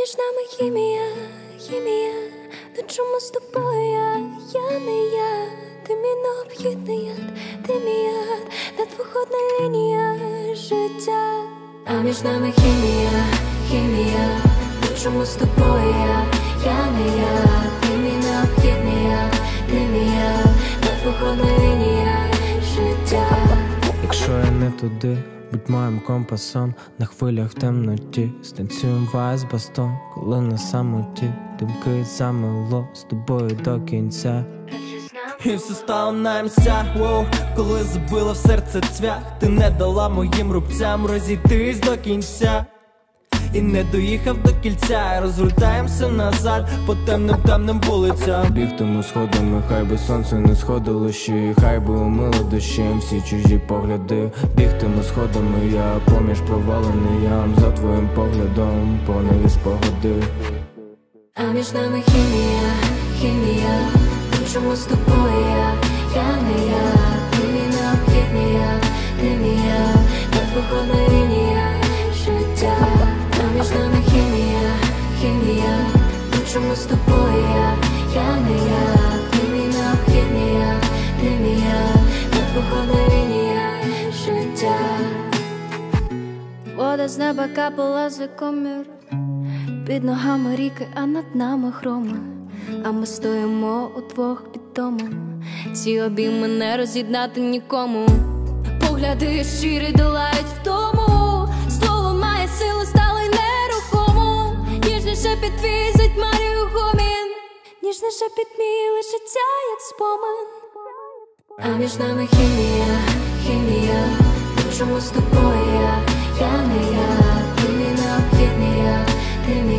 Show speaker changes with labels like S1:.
S1: між нами хімія, хімія. На чому з тобою я не я. Ти мій необхідний яд, ти мій яд, надвиходна лінія життя. А між нами хімія, хімія. На чому з тобою я не я. Ти мій необхідний яд, ти мій яд, надвиходна лінія життя.
S2: Якщо я не туди, будь моїм компасом. На хвилях в темноті станцюєм вайс-бастон. Коли на самоті думки замило з тобою до кінця.
S3: І все стало на місцях, воу. Коли забила в серце цвях, ти не дала моїм рубцям розійтись до кінця. І не доїхав до кільця, розгортаємося назад по темним вулицям.
S2: Бігтиму сходами, хай би сонце не сходило ще. Хай би умило дощем всі чужі погляди. Бігтиму сходами, я поміж провалений ям. За твоїм поглядом поневі спогади.
S1: А між нами хімія, хімія. На чому з тобою я не я. Ти мій необхідний яд, ти мій яд, надвиходна лінія життя. А між нами хімія, хімія. На чому з тобою я не я. Ти мій необхідний яд, ти мій яд, надвиходна лінія життя. Вода з неба капала за комір. Під ногами ріки, а над нами хрома. А ми стоїмо удвох під домом. Ці обійми не роз'єднати нікому. Погляди щирі долають втому. Слово має силу, стало й нерухому. Ніжний шепіт твій затьмарює гомін. Ніжний шепіт мій лишиться, як спомин. А між нами хімія, хімія. На чому з тобою я не я. Ти мій необхідний яд, ти мій